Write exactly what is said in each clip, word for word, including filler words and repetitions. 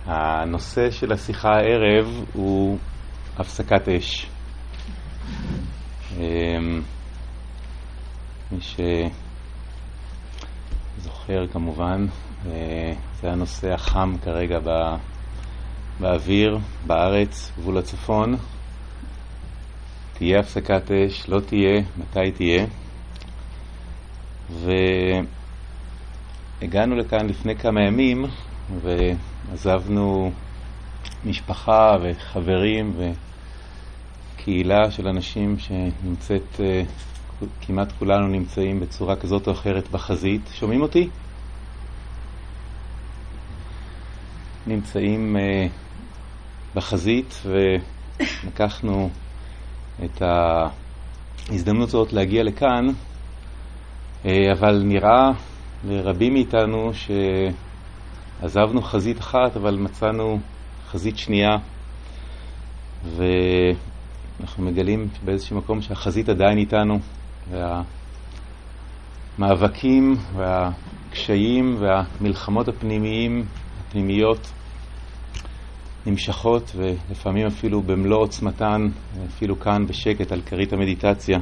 הנושא של השיחה הערב הוא הפסקת אש. מי שזוכר כמובן, זה הנושא החם כרגע באוויר, בארץ, גבול הצפון. תהיה הפסקת אש, לא תהיה, מתי תהיה? והגענו לכאן לפני כמה ימים ועזבנו משפחה וחברים וקהילה של אנשים שנמצאת, כמעט כולנו נמצאים בצורה כזאת או אחרת בחזית. שומעים אותי? נמצאים בחזית ולקחנו את ההזדמנות הזאת להגיע לכאן, אבל נראה לרבים מאיתנו שעזבנו חזית אחת אבל מצאנו חזית שנייה, ואנחנו מגלים באיזשהו מקום שהחזית עדיין איתנו, והמאבקים והקשיים והמלחמות הפנימיים הפנימיות נמשכות, ולפעמים אפילו במלוא עוצמתן, אפילו כאן בשקט על כרית המדיטציה.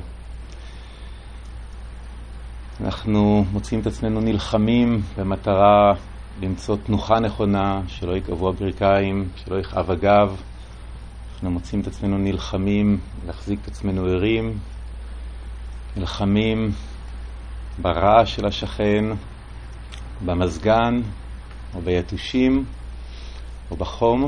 אנחנו מוצאים את עצמנו נלחמים במטרה למצוא תנוחה נכונה, שלא יקבעו הברכיים, שלא יכאב הגב. אנחנו מוצאים את עצמנו נלחמים להחזיק את עצמנו ערים, נלחמים ברעש של השכן, במזגן או ביתושים או בחום.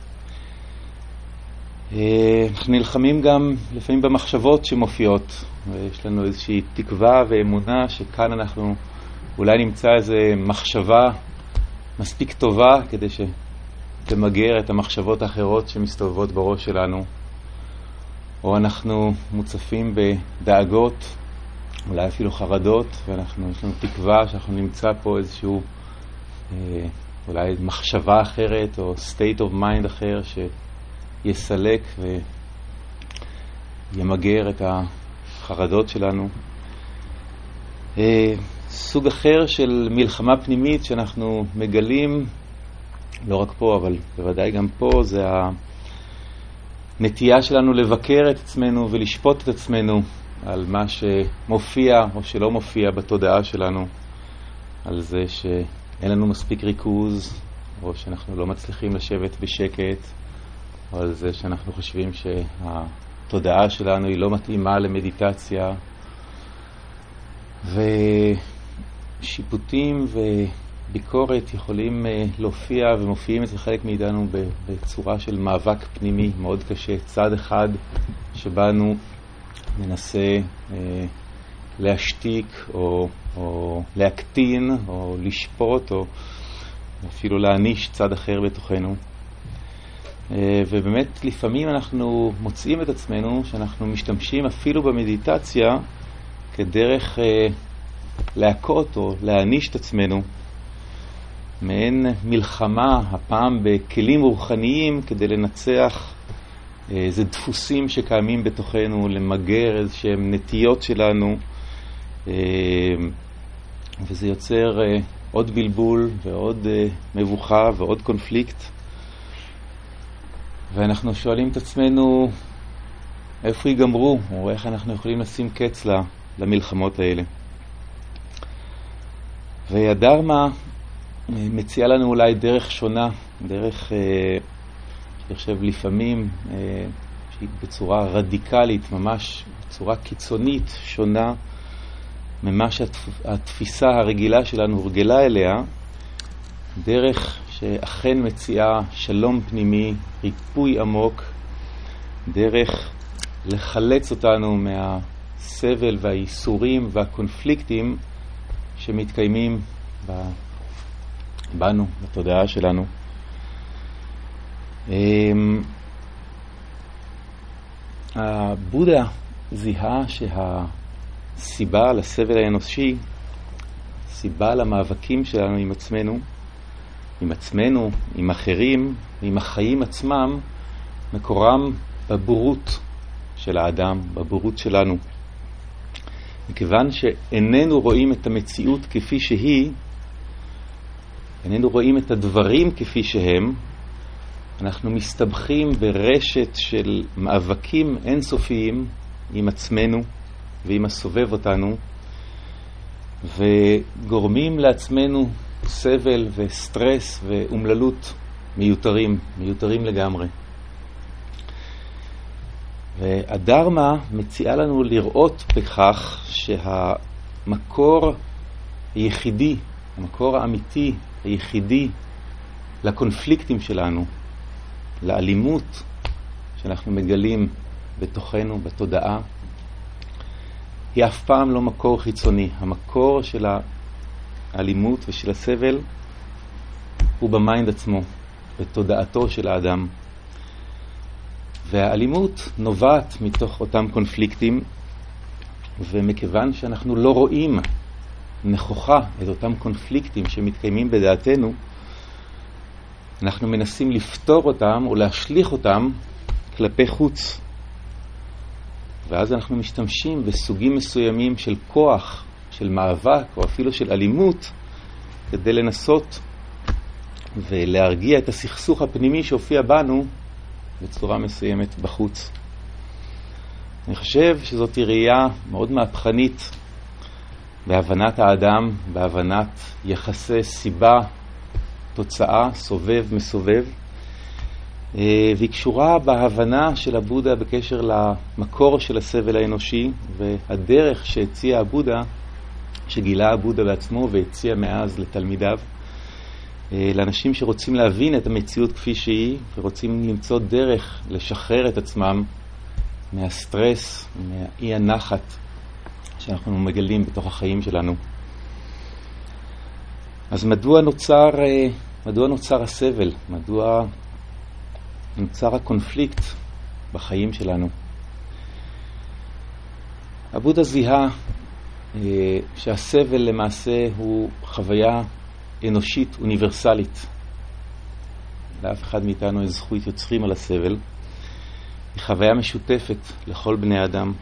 אנחנו נלחמים גם לפעמים במחשבות שמופיעות, ויש לנו איזושהי תקווה ואמונה שכאן אנחנו אולי נמצא איזו מחשבה מספיק טובה כדי שתמגר את המחשבות האחרות שמסתובבות בראש שלנו, או אנחנו מוצפים בדאגות, אולי אפילו חרדות, ואנחנו יש לנו תקווה שאנחנו נמצא פה איזשהו אולי מחשבה אחרת או state of mind אחר שיסלק וימגר את החרדות שלנו. סוג אחר של מלחמה פנימית שאנחנו מגלים, לא רק פה אבל בוודאי גם פה, זה הנטייה שלנו לבקר את עצמנו ולשפוט את עצמנו על מה שמופיע או שלא מופיע בתודעה שלנו, על זה שאין לנו מספיק ריכוז, או שאנחנו לא מצליחים לשבת בשקט, או על זה שאנחנו חושבים שהתודעה שלנו היא לא מתאימה למדיטציה. ושיפוטים וביקורת יכולים להופיע ומופיעים אצל חלק מאיתנו בצורה של מאבק פנימי מאוד קשה. צד אחד שבנו מנסה להשתיק או, או להקטין או לשפוט או אפילו להניש צד אחר בתוכנו. ובאמת לפעמים אנחנו מוצאים את עצמנו שאנחנו משתמשים אפילו במדיטציה כדרך להכות או להניש את עצמנו, מעין מלחמה הפעם בכלים רוחניים כדי לנצח איזה דפוסים שקיימים בתוכנו, למגר איזשהם נטיות שלנו, וזה יוצר עוד בלבול ועוד מבוכה ועוד קונפליקט, ואנחנו שואלים את עצמנו איפה ייגמרו, או איך אנחנו יכולים לשים קץ למלחמות האלה. והדרמה מציעה לנו אולי דרך שונה, דרך אני חושב לפעמים שהיא בצורה רדיקלית, ממש בצורה קיצונית שונה ממה שהתפיסה הרגילה שלנו הורגלה אליה, דרך שאכן מציעה שלום פנימי, ריפוי עמוק, דרך לחלץ אותנו מהסבל והייסורים והקונפליקטים שמתקיימים בנו, בתודעה שלנו. הבודה זיהה שהסיבה לסבל האנושי, סיבה למאבקים שלנו עם עצמנו, עם עצמנו, עם אחרים, עם החיים עצמם, מקורם בבורות של האדם, בבורות שלנו. מכיוון שאיננו רואים את המציאות כפי שהיא, איננו רואים את הדברים כפי שהם, אנחנו מסתבכים ברשת של מאבקים אינסופיים עם עצמנו ועם הסובב אותנו, וגורמים לעצמנו סבל וסטרס ואומללות מיותרים, מיותרים לגמרי. והדרמה מציעה לנו לראות בכך שהמקור היחידי, המקור האמיתי היחידי לקונפליקטים שלנו, לאלימות שאנחנו מגלים בתוכנו, בתודעה, היא אף פעם לא מקור חיצוני. המקור של האלימות ושל הסבל הוא במיינד עצמו, בתודעתו של האדם. והאלימות נובעת מתוך אותם קונפליקטים, ומכיוון שאנחנו לא רואים נכוחה את אותם קונפליקטים שמתקיימים בדעתנו, אנחנו מנסים לפתור אותם או להשליך אותם כלפי חוץ. ואז אנחנו משתמשים בסוגים מסוימים של כוח, של מאבק או אפילו של אלימות, כדי לנסות ולהרגיע את הסכסוך הפנימי שהופיע בנו בצורה מסוימת בחוץ. אני חושב שזאת ראייה מאוד מהפכנית בהבנת האדם, בהבנת יחסי סיבה, תוצאה, סובב, מסובב, והיא קשורה בהבנה של הבודה בקשר למקור של הסבל האנושי, והדרך שהציע הבודה, שגילה הבודה בעצמו והציע מאז לתלמידיו, לאנשים שרוצים להבין את המציאות כפי שהיא, ורוצים למצוא דרך לשחרר את עצמם מהסטרס, מהאי הנחת שאנחנו מגלים בתוך החיים שלנו. אז מדוע נוצר, מדוע נוצר הסבל? מדוע נוצר הקונפליקט בחיים שלנו? הבודה זיהה שהסבל למעשה הוא חוויה אנושית אוניברסלית. לאף אחד מאיתנו יש זכות יוצרים על הסבל. היא חוויה משותפת לכל בני אדם.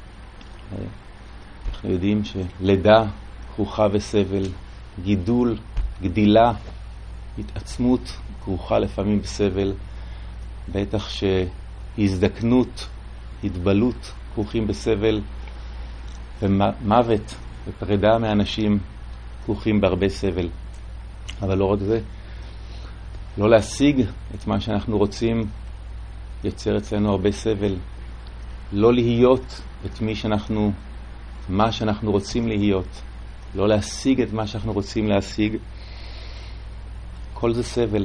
אנחנו יודעים שלידה כרוכה בסבל, גידול, גדילה, התעצמות כרוכה לפעמים בסבל, בטח שהזדקנות, התבלות כרוכים בסבל, ומוות ופרידה מאנשים כרוכים בהרבה סבל. אבל לא רק זה, לא להשיג את מה שאנחנו רוצים יוצר אצלנו הרבה סבל. לא להיות את מי שאנחנו, מה שאנחנו רוצים להיות, לא להשיג את מה שאנחנו רוצים להשיג, כל זה סבל.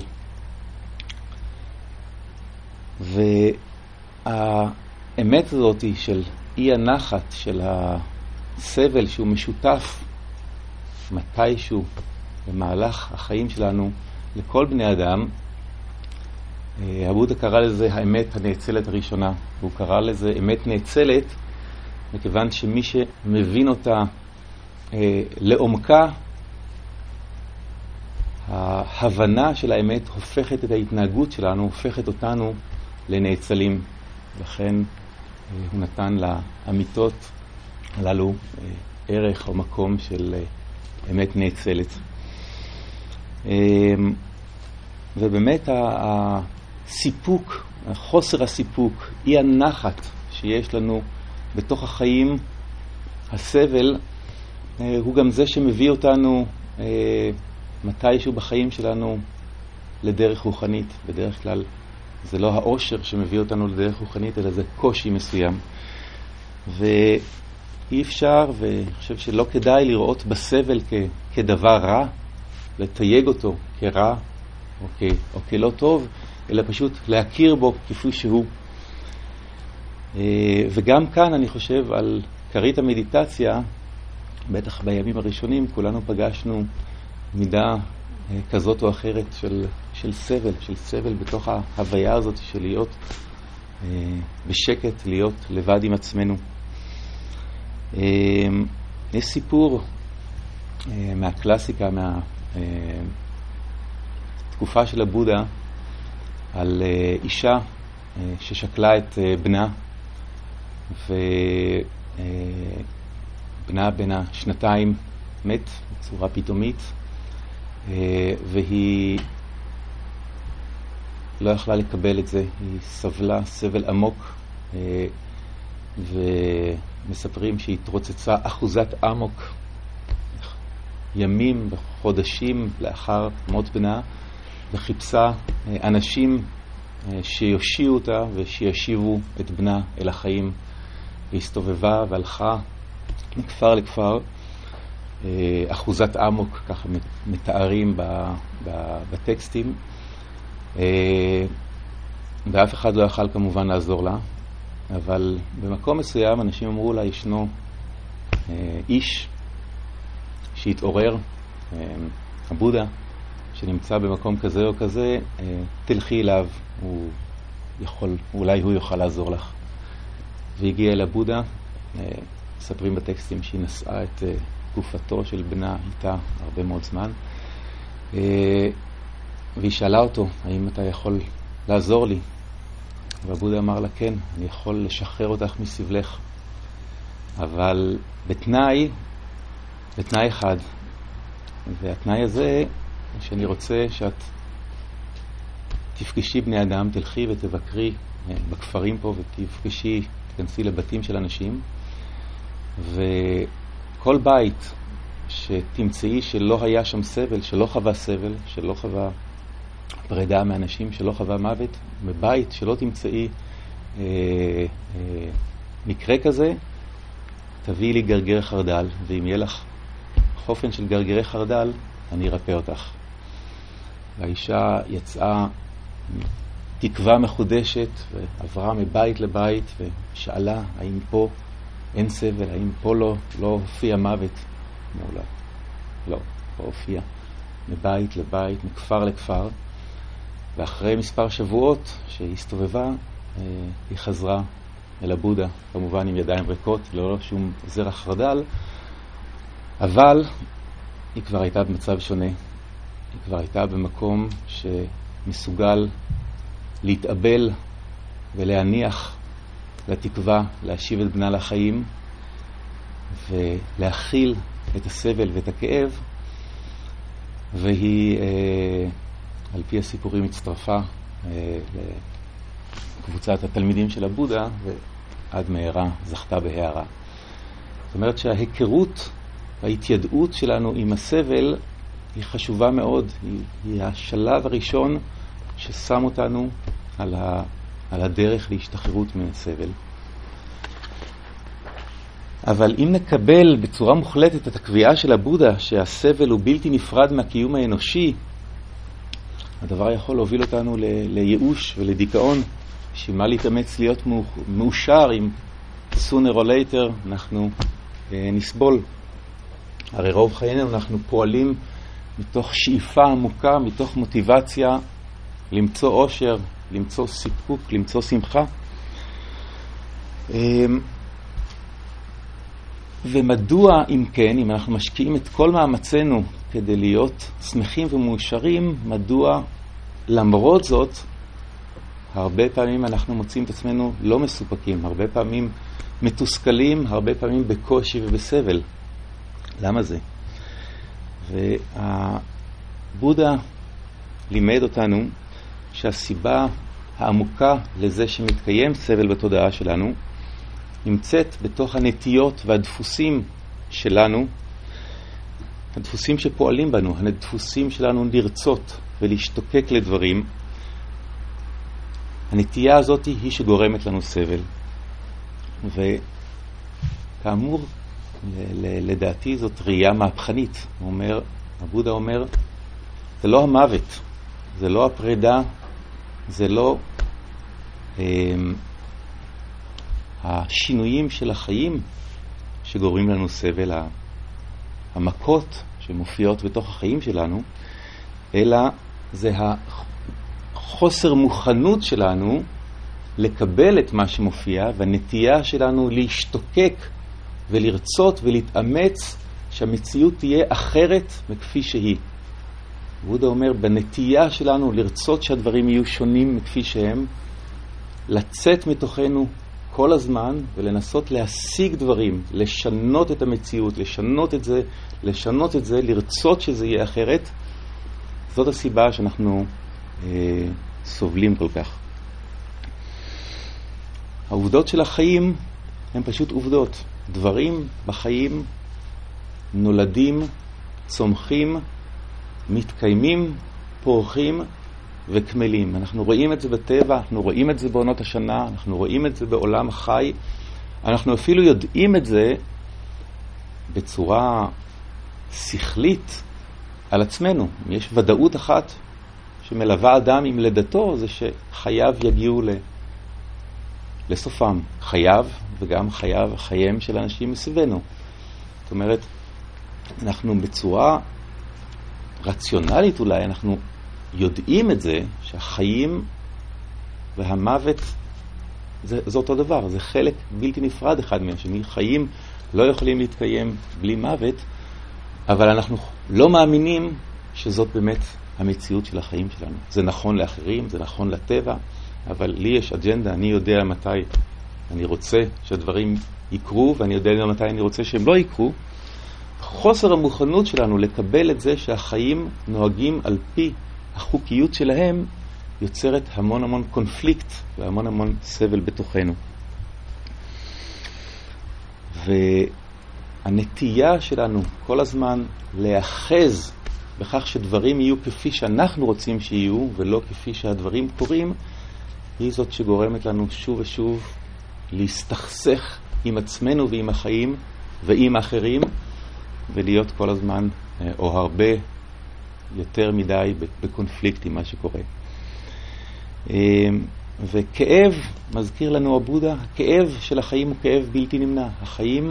והאמת הזאת של אי הנחת, של הסבל שהוא משותף מתישהו במהלך החיים שלנו לכל בני אדם, הבודה קרא לזה האמת הנאצלת הראשונה. הוא קרא לזה אמת נאצלת מכיוון שמי שמבין אותה אה, לעומקה, ההבנה של האמת הופכת את ההתנהגות שלנו, הופכת אותנו לנאצלים. לכן אה, הוא נתן לאמיתות הללו אה, ערך או מקום של אה, אמת נאצלת. אה, ובאמת הסיפוק, חוסר הסיפוק, אי הנחת שיש לנו בתוך החיים, הסבל, אה, הוא גם זה שמביא אותנו אה, מתישהו בחיים שלנו לדרך רוחנית. בדרך כלל זה לא האושר שמביא אותנו לדרך רוחנית, אלא זה קושי מסוים. ואי אפשר, ואני חושב שלא כדאי לראות בסבל כ- כדבר רע, לתייג אותו כרע או, כ- או כלא טוב, אלא פשוט להכיר בו כפי שהוא. וגם כאן אני חושב על קרית המדיטציה, בטח בימים הראשונים כולנו פגשנו מידה כזאת או אחרת של, של סבל, של סבל בתוך ההוויה הזאת של להיות בשקט, להיות לבד עם עצמנו. יש סיפור מהקלאסיקה, מהתקופה של הבודה, על אישה ששקלה את בנה, ובנה בן השנתיים מת בצורה פתאומית, והיא לא יכלה לקבל את זה, היא סבלה סבל עמוק, ומספרים שהיא התרוצצה אחוזת אמוק ימים וחודשים לאחר מות בנה, וחיפשה אנשים שיושיעו אותה ושישיבו את בנה אל החיים. והסתובבה והלכה מכפר לכפר, אחוזת אמוק, ככה מתארים בטקסטים, ואף אחד לא יכל כמובן לעזור לה, אבל במקום מסוים אנשים אמרו לה, ישנו איש שהתעורר, הבודה שנמצא במקום כזה או כזה, תלכי אליו, הוא יכול, אולי הוא יוכל לעזור לך. והגיע אל הבודה, מספרים בטקסטים שהיא נשאה את גופתו של בנה איתה הרבה מאוד זמן, והיא שאלה אותו, האם אתה יכול לעזור לי? והבודה אמר לה, כן, אני יכול לשחרר אותך מסבלך, אבל בתנאי, בתנאי אחד, והתנאי הזה שאני רוצה שאת תפגשי בני אדם, תלכי ותבקרי בכפרים פה ותפגשי, תכנסי לבתים של אנשים, וכל בית שתמצאי שלא היה שם סבל, שלא חווה סבל, שלא חווה פרידה מאנשים, שלא חווה מוות, בבית שלא תמצאי אה, אה, מקרה כזה, תביאי לי גרגרי חרדל, ואם יהיה לך חופן של גרגרי חרדל, אני ארפא אותך. והאישה יצאה תקווה מחודשת ועברה מבית לבית ושאלה, האם פה אין סבל, האם פה לא, לא הופיע מוות? אמרו לה, לא, לא הופיע. מבית לבית, מכפר לכפר, ואחרי מספר שבועות שהסתובבה, היא חזרה אל הבודה, כמובן עם ידיים ריקות, לא שום זרע חרדל, אבל היא כבר הייתה במצב שונה. היא כבר הייתה במקום שמסוגל להתאבל ולהניח לתקווה, להשיב את בנה לחיים ולהכיל את הסבל ואת הכאב, והיא אה, על פי הסיפורים הצטרפה אה, לקבוצת התלמידים של הבודה, ועד מהרה זכתה בהערה. זאת אומרת שההיכרות וההתיידעות שלנו עם הסבל היא חשובה מאוד, היא, היא השלב הראשון ששם אותנו על, ה, על הדרך להשתחררות מהסבל. אבל אם נקבל בצורה מוחלטת את הקביעה של הבודה שהסבל הוא בלתי נפרד מהקיום האנושי, הדבר יכול להוביל אותנו ל, לייאוש ולדיכאון. שמה להתאמץ להיות מאושר אם sooner or later אנחנו אה, נסבול. הרי רוב חיינו אנחנו פועלים מתוך שאיפה עמוקה, מתוך מוטיבציה למצוא אושר, למצוא סיפוק, למצוא שמחה. ומדוע אם כן, אם אנחנו משקיעים את כל מאמצנו כדי להיות שמחים ומאושרים, מדוע למרות זאת הרבה פעמים אנחנו מוצאים את עצמנו לא מסופקים, הרבה פעמים מתוסכלים, הרבה פעמים בקושי ובסבל? למה זה? והבודה לימד אותנו שהסיבה העמוקה לזה שמתקיים סבל בתודעה שלנו נמצאת בתוך הנטיות והדפוסים שלנו, הדפוסים שפועלים בנו, הדפוסים שלנו לרצות ולהשתוקק לדברים. הנטייה הזאת היא שגורמת לנו סבל. וכאמור, לדעתי זאת ראייה מהפכנית. הוא אומר, הבודה אומר, זה לא המוות, זה לא הפרידה, זה לא אה, השינויים של החיים שגורמים לנו סבל, המכות שמופיעות בתוך החיים שלנו, אלא זה החוסר מוכנות שלנו לקבל את מה שמופיע, והנטייה שלנו להשתוקק ולרצות ולהתאמץ שהמציאות תהיה אחרת מכפי שהיא. בודה אומר, בנטייה שלנו לרצות שהדברים יהיו שונים מכפי שהם, לצאת מתוכנו כל הזמן ולנסות להשיג דברים, לשנות את המציאות, לשנות את זה, לשנות את זה, לרצות שזה יהיה אחרת. זאת הסיבה שאנחנו אה, סובלים כל כך. העובדות של החיים הן פשוט עובדות. דברים בחיים נולדים, צומחים, מתקיימים, פורחים וכמלים. אנחנו רואים את זה בטבע, אנחנו רואים את זה בעונות השנה, אנחנו רואים את זה בעולם החי. אנחנו אפילו יודעים את זה בצורה שכלית על עצמנו. יש ודאות אחת שמלווה אדם עם לידתו, זה שחייו יגיעו ל... לסופם. חייו וגם חייו, חייהם של אנשים מסביבנו. זאת אומרת, אנחנו בצורה רציונלית אולי, אנחנו יודעים את זה שהחיים והמוות זה, זה אותו דבר, זה חלק בלתי נפרד אחד מהשני. חיים לא יכולים להתקיים בלי מוות, אבל אנחנו לא מאמינים שזאת באמת המציאות של החיים שלנו. זה נכון לאחרים, זה נכון לטבע, אבל לי יש אג'נדה, אני יודע מתי אני רוצה שהדברים יקרו, ואני יודע גם מתי אני רוצה שהם לא יקרו. חוסר המוכנות שלנו לקבל את זה שהחיים נוהגים על פי החוקיות שלהם, יוצרת המון המון קונפליקט והמון המון סבל בתוכנו. והנטייה שלנו כל הזמן להאחז בכך שדברים יהיו כפי שאנחנו רוצים שיהיו ולא כפי שהדברים קורים, היא זאת שגורמת לנו שוב ושוב להסתכסך עם עצמנו ועם החיים ועם אחרים, ולהיות כל הזמן או הרבה יותר מדי בקונפליקט עם מה שקורה. וכאב, מזכיר לנו הבודה, הכאב של החיים הוא כאב בלתי נמנע. החיים,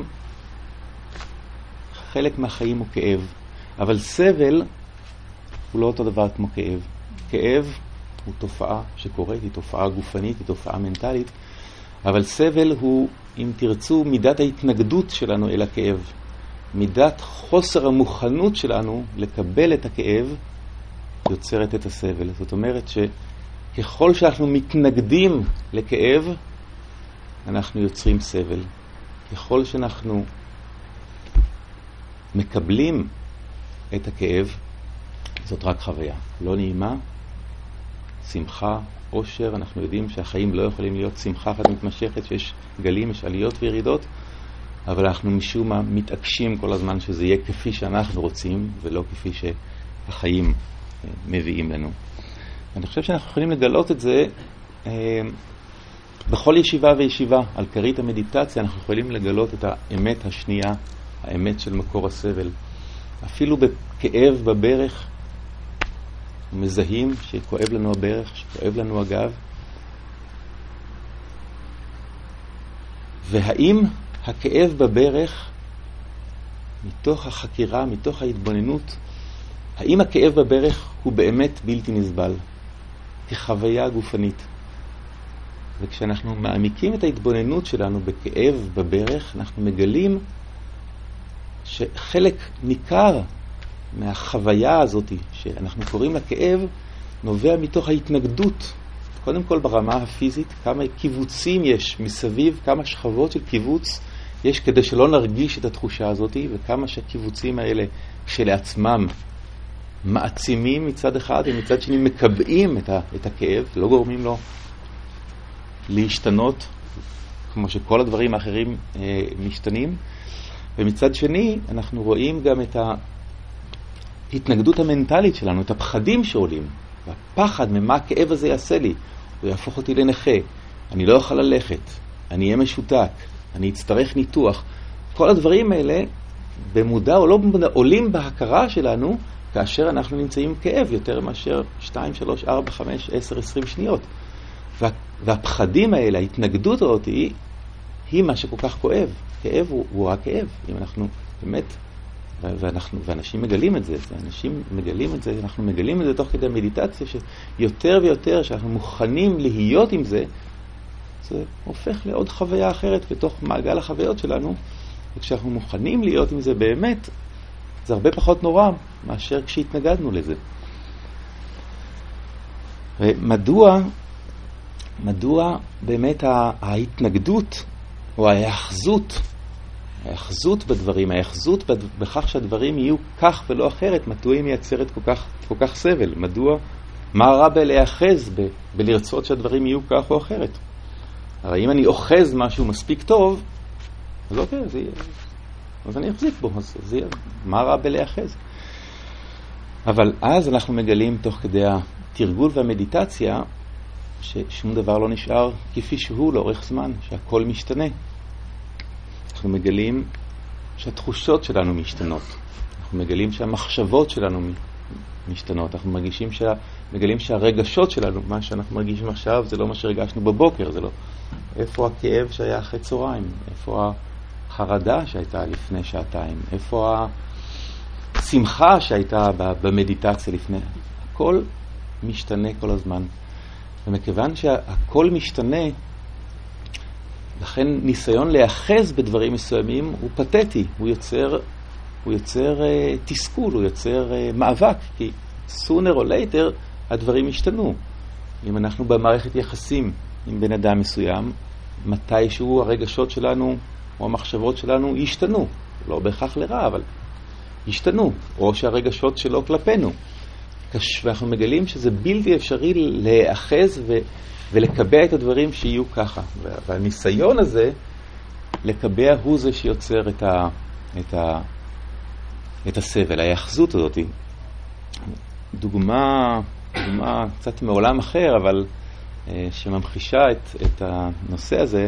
חלק מהחיים הוא כאב, אבל סבל הוא לא אותו דבר כמו כאב. כאב הוא תופעה שקורית, היא תופעה גופנית, היא תופעה מנטלית, אבל סבל הוא, אם תרצו, מידת ההתנגדות שלנו אל הכאב. מידת חוסר המוכנות שלנו לקבל את הכאב יוצרת את הסבל. זאת אומרת שככל שאנחנו מתנגדים לכאב, אנחנו יוצרים סבל. ככל שאנחנו מקבלים את הכאב, זאת רק חוויה. לא נעימה, שמחה, אושר. אנחנו יודעים שהחיים לא יכולים להיות שמחה אחת מתמשכת, שיש גלים, יש עליות וירידות, אבל אנחנו משום מה מתעקשים כל הזמן שזה יהיה כפי שאנחנו רוצים, ולא כפי שהחיים מביאים לנו. אני חושב שאנחנו יכולים לגלות את זה אה, בכל ישיבה וישיבה. על כרית המדיטציה אנחנו יכולים לגלות את האמת השנייה, האמת של מקור הסבל. אפילו בכאב בברך, מזהים שכואב לנו הברך, שכואב לנו הגב. והאם הכאב בברך, מתוך החקירה, מתוך ההתבוננות, האם הכאב בברך הוא באמת בלתי נסבל, כחוויה גופנית? וכשאנחנו מעמיקים את ההתבוננות שלנו בכאב בברך, אנחנו מגלים שחלק ניכר מהחוויה הזאת שאנחנו קוראים לה כאב, נובע מתוך ההתנגדות. קודם כל ברמה הפיזית, כמה קיבוצים יש מסביב, כמה שכבות של קיבוץ יש כדי שלא נרגיש את התחושה הזאת, וכמה שהקיבוצים האלה שלעצמם מעצימים מצד אחד, ומצד שני מקבעים את, ה, את הכאב, לא גורמים לו להשתנות, כמו שכל הדברים האחרים אה, משתנים. ומצד שני, אנחנו רואים גם את ההתנגדות המנטלית שלנו, את הפחדים שעולים, והפחד ממה הכאב הזה יעשה לי. הוא יהפוך אותי לנכה, אני לא אוכל ללכת, אני אהיה משותק, אני אצטרך ניתוח. כל הדברים האלה, במודע או לא במודע, עולים בהכרה שלנו, כאשר אנחנו נמצאים כאב יותר מאשר שתיים, שלוש, ארבע, חמש, עשר, עשרים שניות. וה, והפחדים האלה, ההתנגדות הזאת, היא, היא מה שכל כך כואב. כאב הוא, הוא הכאב. אם אנחנו באמת, ואנחנו, ואנשים מגלים את זה, אנשים מגלים את זה, אנחנו מגלים את זה תוך כדי המדיטציה, שיותר ויותר שאנחנו מוכנים להיות עם זה, זה הופך לעוד חוויה אחרת בתוך מעגל החוויות שלנו, וכשאנחנו מוכנים להיות עם זה באמת, זה הרבה פחות נורא מאשר כשהתנגדנו לזה. ומדוע, מדוע באמת ההתנגדות או ההאחזות, ההאחזות בדברים, ההאחזות בכך שהדברים יהיו כך ולא אחרת, מדוע היא מייצרת כל כך, כל כך סבל? מדוע מה רע בלהאחז, ב- בלרצות שהדברים יהיו כך או אחרת? הרי אם אני אוחז משהו מספיק טוב, אז אוקיי, זה יהיה, אז אני אחזיק בו, אז זה יהיה, מה רע בלהאחז? אבל אז אנחנו מגלים תוך כדי התרגול והמדיטציה, ששום דבר לא נשאר כפי שהוא לאורך זמן, שהכל משתנה. אנחנו מגלים שהתחושות שלנו משתנות. אנחנו מגלים שהמחשבות שלנו משתנות. אנחנו מרגישים שה... מגלים שהרגשות שלנו, מה שאנחנו מרגישים עכשיו, זה לא מה שהרגשנו בבוקר, זה לא... איפה הכאב שהיה אחרי צהריים? איפה החרדה שהייתה לפני שעתיים? איפה השמחה שהייתה במדיטציה לפני? הכל משתנה כל הזמן. ומכיוון שהכל משתנה, לכן ניסיון להיאחז בדברים מסוימים הוא פתטי, הוא יוצר, הוא יוצר uh, תסכול, הוא יוצר uh, מאבק, כי sooner or later הדברים השתנו. אם אנחנו במערכת יחסים עם בן אדם מסוים, מתישהו הרגשות שלנו או המחשבות שלנו ישתנו, לא בהכרח לרע, אבל ישתנו, או שהרגשות שלו כלפינו. ואנחנו מגלים שזה בלתי אפשרי להיאחז ו... ולקבע את הדברים שיהיו ככה. והניסיון הזה לקבע הוא זה שיוצר את, ה... את, ה... את הסבל, ההיאחזות הזאת. דוגמה, דוגמה קצת מעולם אחר, אבל שממחישה את, את הנושא הזה.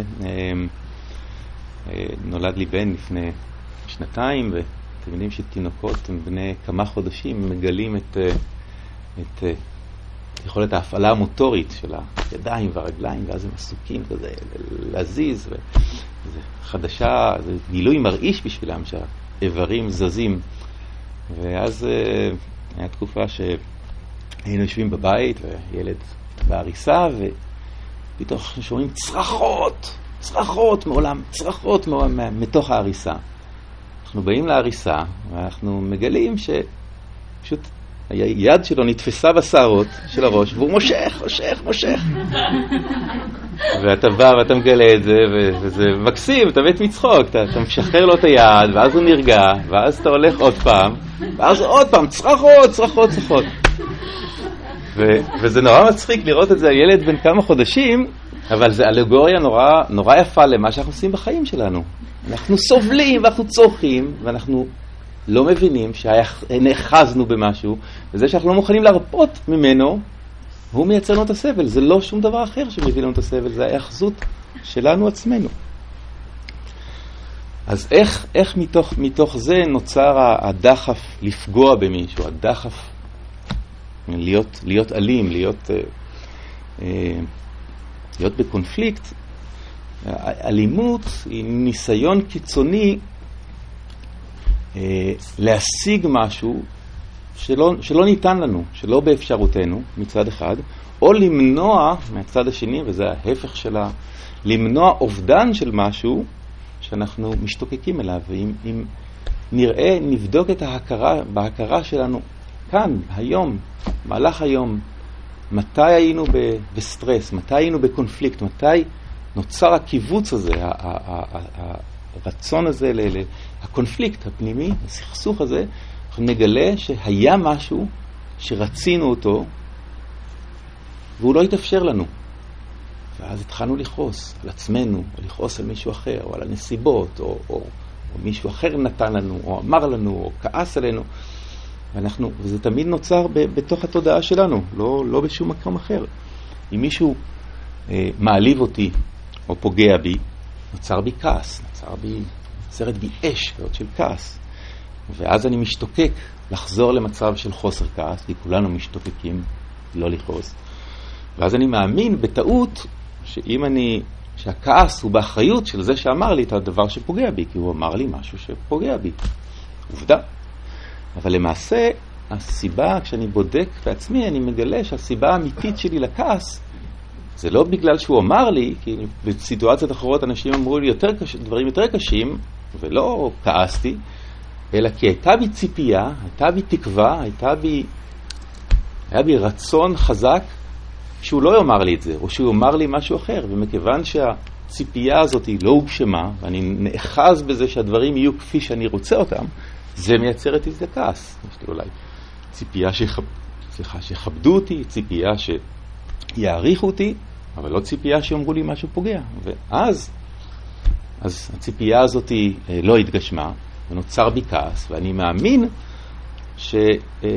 נולד לי בן לפני שנתיים, ואתם יודעים שתינוקות הם בני כמה חודשים מגלים את... את יכולת ההפעלה המוטורית של הידיים והרגליים, ואז הם עסוקים כזה להזיז, וזה חדשה, זה גילוי מרעיש בשבילם שהאיברים זזים. ואז הייתה תקופה שהיינו יושבים בבית וילד בהריסה, ופתאום שומעים צרחות, צרחות מעולם, צרחות מעולם, מתוך ההריסה. אנחנו באים להריסה ואנחנו מגלים שפשוט היד שלו נתפסה בשערות של הראש, והוא מושך, מושך, מושך. ואתה בא ואתה מגלה את זה, וזה מקסים, אתה מת מצחוק, אתה, אתה משחרר לו את היד, ואז הוא נרגע, ואז אתה הולך עוד פעם, ואז עוד פעם, צרחות, צרחות, צרחות. ו- וזה נורא מצחיק לראות את זה, הילד בן כמה חודשים, אבל זה אלגוריה נורא, נורא יפה למה שאנחנו עושים בחיים שלנו. אנחנו סובלים, ואנחנו צורכים, ואנחנו לא מבינים שנאחזנו במשהו, וזה שאנחנו לא מוכנים להרפות ממנו, הוא מייצר לנו את הסבל. זה לא שום דבר אחר שמביא לנו את הסבל, זה ההאחזות שלנו עצמנו. אז איך, איך מתוך, מתוך זה נוצר הדחף לפגוע במישהו, הדחף להיות, להיות אלים, להיות, להיות בקונפליקט? אלימות היא ניסיון קיצוני להשיג משהו שלא, שלא ניתן לנו, שלא באפשרותנו מצד אחד, או למנוע מהצד השני, וזה ההפך שלה, למנוע אובדן של משהו שאנחנו משתוקקים אליו. ואם אם נראה, נבדוק את ההכרה, בהכרה שלנו כאן, היום, מהלך היום, מתי היינו בסטרס, מתי היינו בקונפליקט, מתי נוצר הקיבוץ הזה, הרצון הזה, הקונפליקט הפנימי, הסכסוך הזה, אנחנו נגלה שהיה משהו שרצינו אותו, והוא לא התאפשר לנו. ואז התחלנו לכעוס על עצמנו, או לכעוס על מישהו אחר, או על הנסיבות, או, או, או מישהו אחר נתן לנו, או אמר לנו, או כעס עלינו. ואנחנו, וזה תמיד נוצר ב, בתוך התודעה שלנו, לא, לא בשום מקום אחר. אם מישהו אה, מעליב אותי, או פוגע בי, נוצר בי כעס, נוצר בי, נוצרת בי אש כזאת של כעס. ואז אני משתוקק לחזור למצב של חוסר כעס, כי כולנו משתוקקים לא לכעוס. ואז אני מאמין בטעות שאם אני, שהכעס הוא באחריות של זה שאמר לי את הדבר שפוגע בי, כי הוא אמר לי משהו שפוגע בי. עובדה. אבל למעשה, הסיבה, כשאני בודק בעצמי, אני מגלה שהסיבה האמיתית שלי לכעס, זה לא בגלל שהוא אמר לי, כי בסיטואציות אחרות אנשים אמרו לי יותר קש... דברים יותר קשים, ולא כעסתי, אלא כי הייתה בי ציפייה, הייתה בי תקווה, הייתה בי, היה בי רצון חזק, שהוא לא יאמר לי את זה, או שהוא יאמר לי משהו אחר. ומכיוון שהציפייה הזאת היא לא הוגשמה, ואני נאחז בזה שהדברים יהיו כפי שאני רוצה אותם, זה מייצר את איזה כעס. יש לי אולי ציפייה שיכ... סליחה, שיכבדו אותי, ציפייה שיעריכו אותי, אבל לא ציפייה שיאמרו לי משהו פוגע. ואז, אז הציפייה הזאת לא התגשמה, ונוצר בי כעס, ואני מאמין שאם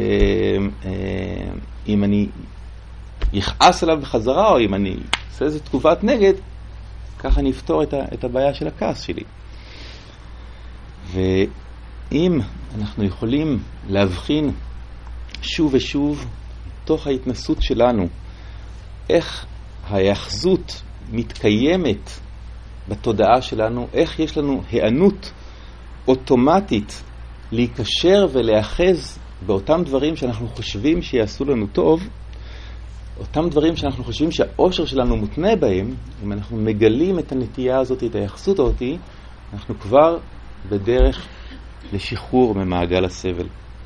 אני יכעס עליו בחזרה, או אם אני אעשה איזו תגובת נגד, ככה אני אפתור את הבעיה של הכעס שלי. ואם אנחנו יכולים להבחין שוב ושוב, תוך ההתנסות שלנו, איך ההאחזות מתקיימת בתודעה שלנו, איך יש לנו הענות אוטומטית להיקשר ולהאחז באותם דברים שאנחנו חושבים שיעשו לנו טוב, אותם דברים שאנחנו חושבים שהאושר שלנו מותנה בהם, אם אנחנו מגלים את הנטייה הזאת, את ההאחזות הזאת, אנחנו כבר בדרך לשחרור ממעגל הסבל.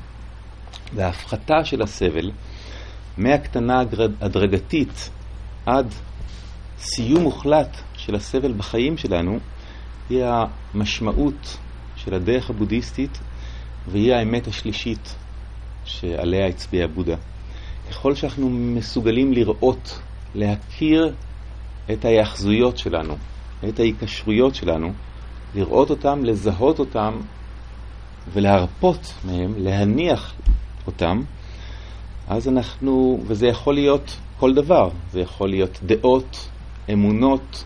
וההפחתה של הסבל, מהקטנה הדרגתית עד סיום מוחלט של הסבל בחיים שלנו, היא המשמעות של הדרך הבודהיסטית, והיא האמת השלישית שעליה הצביע בודה. ככל שאנחנו מסוגלים לראות, להכיר את ההאחזויות שלנו, את ההיקשרויות שלנו, לראות אותם, לזהות אותם ולהרפות מהם, להניח אותם, אז אנחנו, וזה יכול להיות כל דבר, זה יכול להיות דעות, אמונות,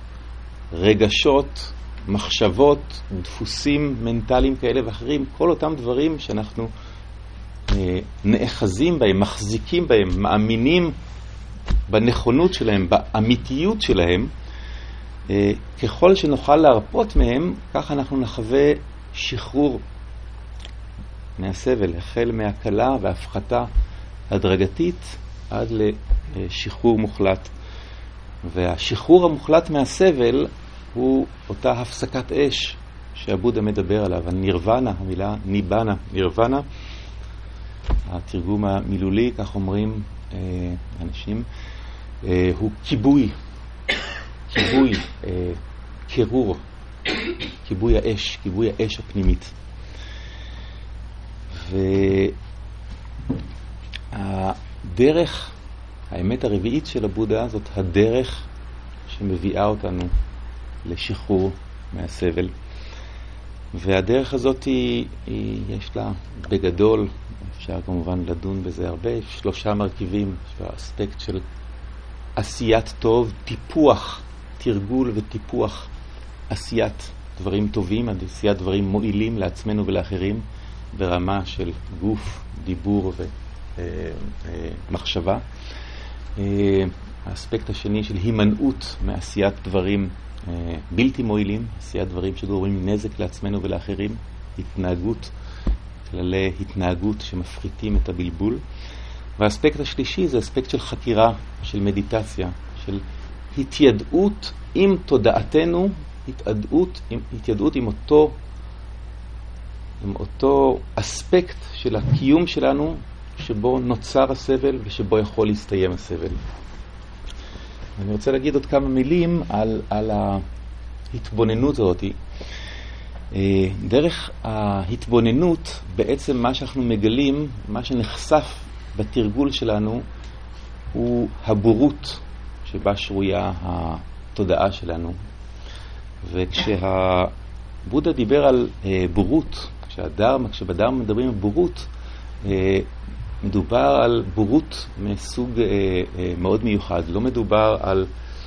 רגשות, מחשבות, דפוסים מנטליים כאלה ואחרים, כל אותם דברים שאנחנו אה, נאחזים בהם, מחזיקים בהם, מאמינים בנכונות שלהם, באמיתיות שלהם, אה, ככל שנוכל להרפות מהם, כך אנחנו נחווה שחרור מהסבל, החל מהקלה והפחתה הדרגתית עד לשחרור מוחלט. והשחרור המוחלט מהסבל הוא אותה הפסקת אש שהבודה מדבר עליו, הנירוונה, המילה ניבנה, נירוונה, התרגום המילולי, כך אומרים אה, אנשים, אה, הוא כיבוי, כיבוי, אה, קירור, כיבוי האש, כיבוי האש הפנימית. והדרך, האמת הרביעית של הבודה זאת הדרך שמביאה אותנו לשחרור מהסבל. והדרך הזאת היא, היא, יש לה בגדול, אפשר כמובן לדון בזה הרבה, שלושה מרכיבים, האספקט של עשיית טוב, טיפוח, תרגול וטיפוח עשיית דברים טובים, עשיית דברים מועילים לעצמנו ולאחרים, ברמה של גוף, דיבור ומחשבה. האספקט השני של הימנעות מעשיית דברים בלתי מועילים, עשיית דברים שגורמים נזק לעצמנו ולאחרים, התנהגות, כללי התנהגות שמפחיתים את הבלבול. והאספקט השלישי זה אספקט של חקירה, של מדיטציה, של התיידעות עם תודעתנו, התיידעות עם, התיידעות עם אותו עם אותו אספקט של הקיום שלנו שבו נוצר הסבל ושבו יכול להסתיים הסבל. אני רוצה להגיד עוד כמה מילים על, על ההתבוננות הזאת. דרך ההתבוננות, בעצם מה שאנחנו מגלים, מה שנחשף בתרגול שלנו, הוא הבורות שבה שרויה התודעה שלנו. וכשהבודה דיבר על בורות, כשהדרמה, כשבדרמה מדברים על בורות, מדובר על בורות מסוג מאוד מיוחד. לא מדובר על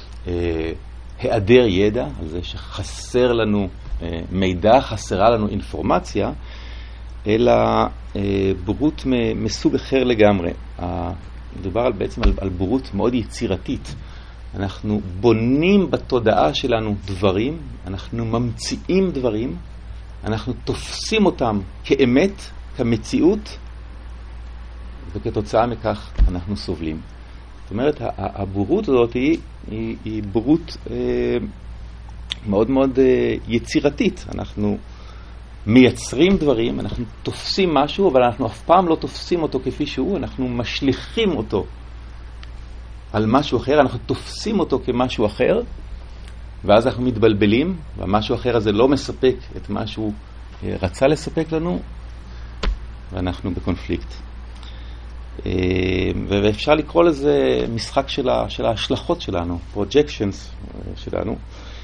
היעדר ידע, על זה שחסר לנו מידע, חסרה לנו אינפורמציה, אלא בורות מסוג אחר לגמרי. מדובר על, בעצם על, על בורות מאוד יצירתית. אנחנו בונים בתודעה שלנו דברים, אנחנו ממציאים דברים, אנחנו תופסים אותם כאמת, כמציאות, וכתוצאה מכך אנחנו סובלים. זאת אומרת, הבורות הזאת היא, היא, היא בורות אה, מאוד מאוד אה, יצירתית. אנחנו מייצרים דברים, אנחנו תופסים משהו, אבל אנחנו אף פעם לא תופסים אותו כפי שהוא, אנחנו משליכים אותו על משהו אחר, אנחנו תופסים אותו כמשהו אחר, ואז אנחנו מתבלבלים, והמשהו אחר הזה לא מספק את מה שהוא רצה לספק לנו, ואנחנו בקונפליקט. ואפשר לקרוא לזה משחק של, ה, של ההשלכות שלנו, projections שלנו.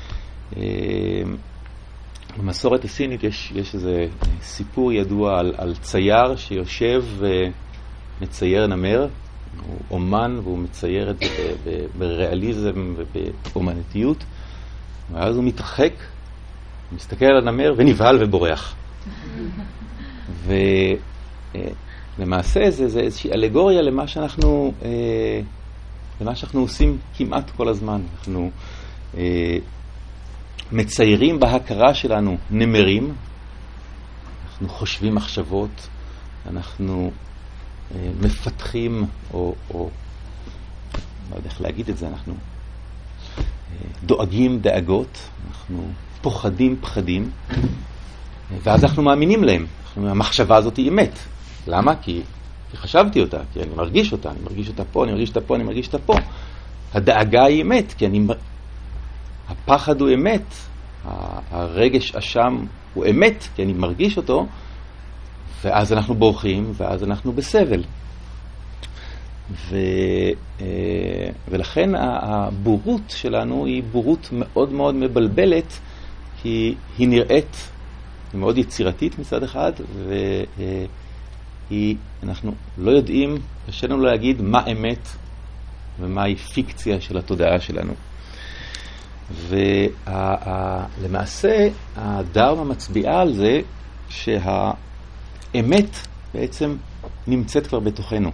במסורת הסינית יש, יש איזה סיפור ידוע על, על צייר שיושב ומצייר נמר, הוא אומן והוא מצייר את זה בריאליזם ובאומנתיות, ואז הוא מתרחק, מסתכל על הנמר ונבהל ובורח. ולמעשה זה, זה איזושהי אלגוריה למה שאנחנו, למה שאנחנו עושים כמעט כל הזמן. אנחנו מציירים בהכרה שלנו נמרים, אנחנו חושבים מחשבות, אנחנו אה, מפתחים, או, או לא יודע איך להגיד את זה, אנחנו אה, דואגים דאגות, אנחנו פוחדים פחדים, ואז אנחנו מאמינים להם. אנחנו, המחשבה הזאת היא אמת. למה? כי, כי חשבתי אותה, כי אני מרגיש אותה, אני מרגיש אותה פה, אני מרגיש אותה פה, אני מרגיש אותה פה. הדאגה היא אמת, כי אני... הפחד הוא אמת, הרגש אשם הוא אמת, כי אני מרגיש אותו, ואז אנחנו בורחים, ואז אנחנו בסבל. ו, ולכן הבורות שלנו היא בורות מאוד מאוד מבלבלת, כי היא נראית, היא מאוד יצירתית מצד אחד, והיא, אנחנו לא יודעים, קשה לנו להגיד מה אמת ומהי פיקציה של התודעה שלנו. ולמעשה הדרמה מצביעה על זה שהאמת בעצם נמצאת כבר בתוכנו,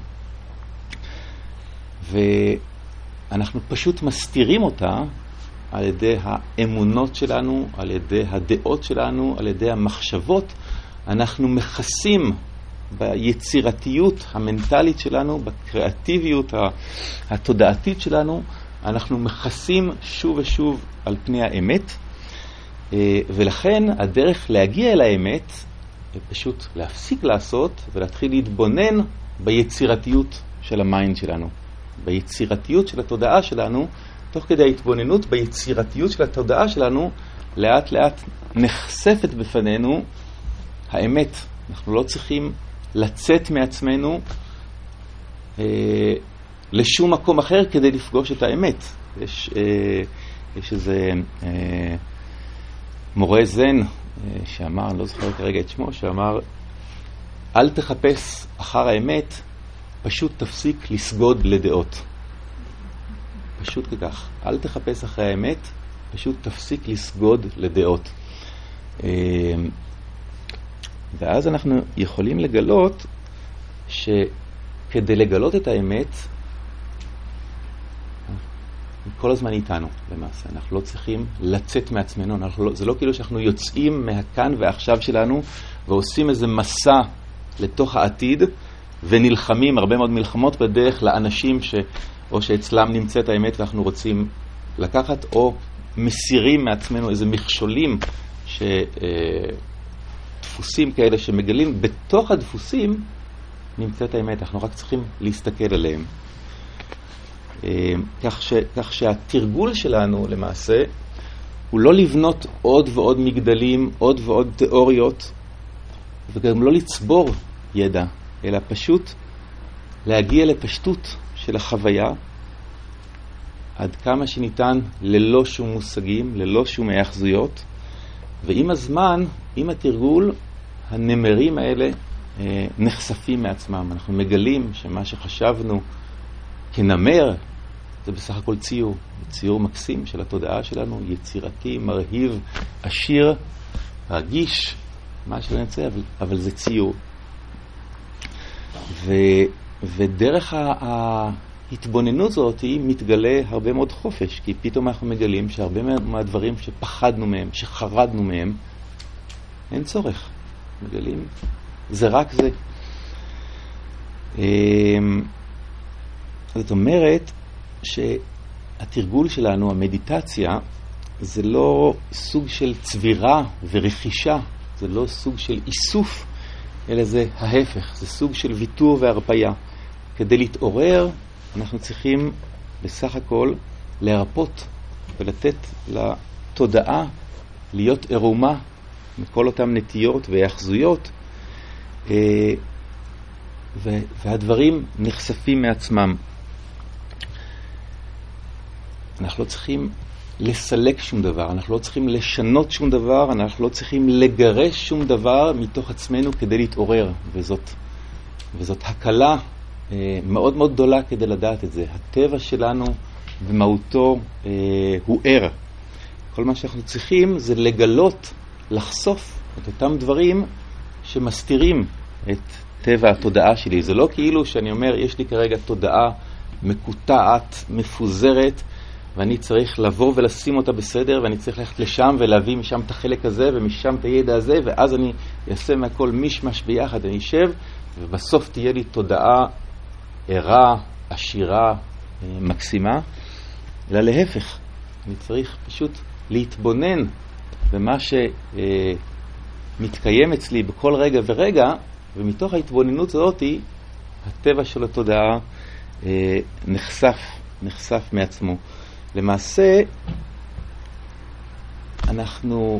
ואנחנו פשוט מסתירים אותה על ידי האמונות שלנו, על ידי הדעות שלנו, על ידי המחשבות. אנחנו מכסים ביצירתיות המנטלית שלנו, בקריאטיביות התודעתית שלנו, אנחנו מכסים שוב ושוב על פני האמת, ולכן הדרך להגיע אל האמת היא פשוט להפסיק לעשות ולהתחיל להתבונן ביצירתיות של המיינד שלנו, ביצירתיות של התודעה שלנו. תוך כדי ההתבוננות ביצירתיות של התודעה שלנו, לאט לאט נחשפת בפנינו האמת. אנחנו לא צריכים לצאת מעצמנו אה, לשום מקום אחר כדי לפגוש את האמת. יש, אה, יש איזה אה, מורה זן אה, שאמר, אני לא זוכר כרגע את שמו, שאמר, אל תחפש אחר האמת, פשוט תפסיק לסגוד לדעות. פשוט כך. אל תחפש אחרי האמת, פשוט תפסיק לסגוד לדעות. אה, ואז אנחנו יכולים לגלות שכדי לגלות את האמת, כל הזמן איתנו למעשה. אנחנו לא צריכים לצאת מעצמנו. אנחנו לא, זה לא כאילו שאנחנו יוצאים מהכאן ועכשיו שלנו ועושים איזה מסע לתוך העתיד ונלחמים הרבה מאוד מלחמות בדרך לאנשים ש, או שאצלם נמצאת האמת ואנחנו רוצים לקחת, או מסירים מעצמנו איזה מכשולים ש... דפוסים כאלה שמגלים בתוך הדפוסים נמצאת האמת. אנחנו רק צריכים להסתכל עליהם. כך, ש, כך שהתרגול שלנו למעשה הוא לא לבנות עוד ועוד מגדלים, עוד ועוד תיאוריות, וגם לא לצבור ידע, אלא פשוט להגיע לפשטות של החוויה עד כמה שניתן ללא שום מושגים, ללא שום היאחזויות. ועם הזמן, עם התרגול, הנמרים האלה אה, נחשפים מעצמם. אנחנו מגלים שמה שחשבנו כנמר, זה בסך הכל ציור. ציור מקסים של התודעה שלנו, יצירתי, מרהיב, עשיר, רגיש, מה שלא נצא, אבל, אבל זה ציור. ו, ודרך ההתבוננות הזאת היא מתגלה הרבה מאוד חופש, כי פתאום אנחנו מגלים שהרבה מהדברים שפחדנו מהם, שחרדנו מהם, אין צורך. מגלים, זה רק זה. זאת אומרת שהתרגול שלנו, המדיטציה, זה לא סוג של צבירה ורכישה, זה לא סוג של איסוף, אלא זה ההפך, זה סוג של ויתור והרפיה. כדי להתעורר אנחנו צריכים בסך הכל להרפות ולתת לתודעה להיות ערומה מכל אותם נטיות והאחזויות, ו- והדברים נחשפים מעצמם. אנחנו לא צריכים לסלק שום דבר, אנחנו לא צריכים לשנות שום דבר, אנחנו לא צריכים לגרש שום דבר מתוך עצמנו כדי להתעורר, וזאת, וזאת הקלה אה, מאוד מאוד גדולה כדי לדעת את זה. הטבע שלנו במהותו אה, הוא ער. כל מה שאנחנו צריכים זה לגלות, לחשוף את אותם דברים שמסתירים את טבע התודעה שלי. זה לא כאילו שאני אומר, יש לי כרגע תודעה מקוטעת, מפוזרת, ואני צריך לבוא ולשים אותה בסדר, ואני צריך ללכת לשם ולהביא משם את החלק הזה ומשם את הידע הזה, ואז אני אעשה מהכל מישמש ביחד, אני אשב, ובסוף תהיה לי תודעה ערה, עשירה, מקסימה. אלא להפך, אני צריך פשוט להתבונן במה שמתקיים אצלי בכל רגע ורגע, ומתוך ההתבוננות הזאת הטבע של התודעה נחשף, נחשף מעצמו. למעשה, אנחנו,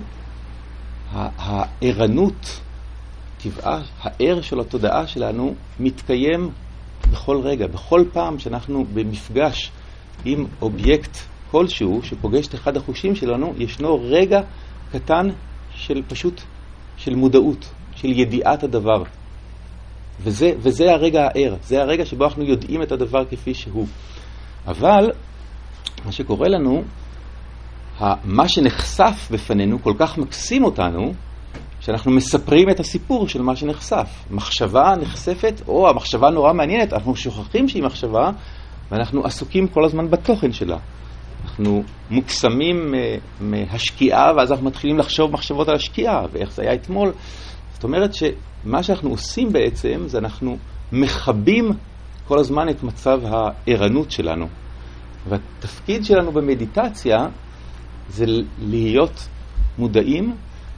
הערנות, טבעה, הער של התודעה שלנו מתקיים בכל רגע, בכל פעם שאנחנו במפגש עם אובייקט כלשהו שפוגש את אחד החושים שלנו, ישנו רגע קטן של פשוט, של מודעות, של ידיעת הדבר. וזה, וזה הרגע הער, זה הרגע שבו אנחנו יודעים את הדבר כפי שהוא. אבל מה שקורה לנו, מה שנחשף בפנינו כל כך מקסים אותנו, שאנחנו מספרים את הסיפור של מה שנחשף. מחשבה נחשפת, או המחשבה נורא מעניינת, אנחנו שוכחים שהיא מחשבה, ואנחנו עסוקים כל הזמן בתוכן שלה. אנחנו מוקסמים מהשקיעה, ואז אנחנו מתחילים לחשוב מחשבות על השקיעה, ואיך זה היה אתמול. זאת אומרת שמה שאנחנו עושים בעצם, זה אנחנו מחבים כל הזמן את מצב הערנות שלנו. והתפקיד שלנו במדיטציה זה להיות מודעים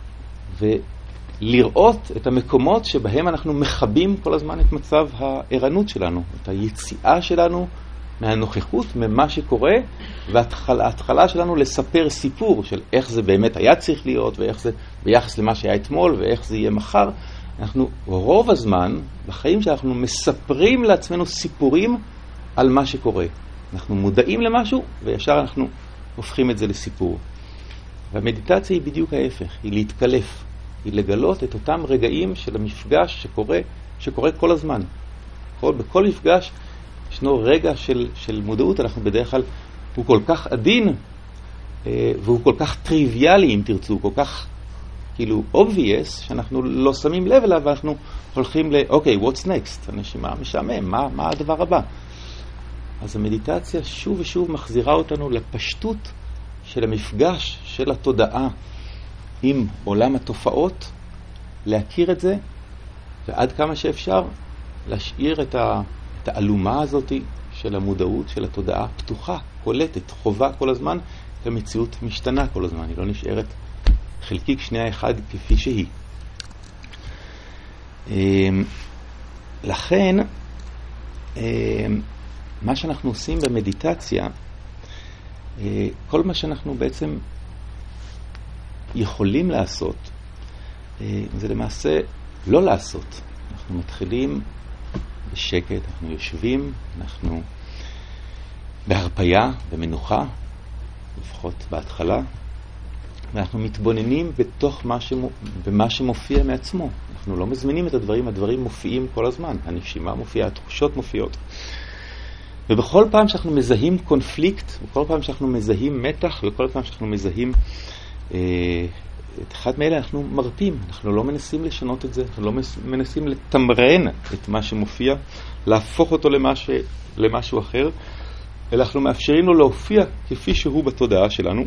ולראות את המקומות שבהם אנחנו מחבים כל הזמן את מצב הערנות שלנו, את היציאה שלנו מהנוכחות, ממה שקורה, וההתחלה שלנו לספר סיפור של איך זה באמת היה צריך להיות, ואיך זה ביחס למה שהיה אתמול, ואיך זה יהיה מחר. אנחנו רוב הזמן, בחיים שאנחנו מספרים לעצמנו סיפורים על מה שקורה. אנחנו מודעים למשהו, וישר אנחנו הופכים את זה לסיפור. והמדיטציה היא בדיוק ההפך, היא להתקלף, היא לגלות את אותם רגעים של המפגש שקורה, שקורה כל הזמן. כל, בכל מפגש ישנו רגע של, של מודעות, אנחנו בדרך כלל, הוא כל כך עדין, אה, והוא כל כך טריוויאלי, אם תרצו, כל כך כאילו obvious, שאנחנו לא שמים לב אליו, ואנחנו הולכים ל, אוקיי, what's next? הנשימה משעמם, מה, מה הדבר הבא? אז המדיטציה שוב ושוב מחזירה אותנו לפשטות של המפגש של התודעה עם עולם התופעות, להכיר את זה, ועד כמה שאפשר להשאיר את, ה, את האלומה הזאת של המודעות, של התודעה פתוחה, קולטת, חובה כל הזמן, כי המציאות משתנה כל הזמן, היא לא נשארת חלקיק שנייה אחד כפי שהיא. לכן, מה שאנחנו עושים במדיטציה, כל מה שאנחנו בעצם יכולים לעשות, זה למעשה לא לעשות. אנחנו מתחילים בשקט, אנחנו יושבים, אנחנו בהרפיה, במנוחה, לפחות בהתחלה, ואנחנו מתבוננים בתוך מה, שמו, במה שמופיע מעצמו. אנחנו לא מזמינים את הדברים, הדברים מופיעים כל הזמן. הנשימה מופיעה, התחושות מופיעות. ובכל פעם שאנחנו מזהים קונפליקט, בכל פעם שאנחנו מזהים מתח, וכל פעם שאנחנו מזהים אה, את אחד מאלה, אנחנו מרפים. אנחנו לא מנסים לשנות את זה, אנחנו לא מנסים לתמרן את מה שמופיע, להפוך אותו למש, למשהו אחר, אלא אנחנו מאפשרים לו להופיע כפי שהוא בתודעה שלנו,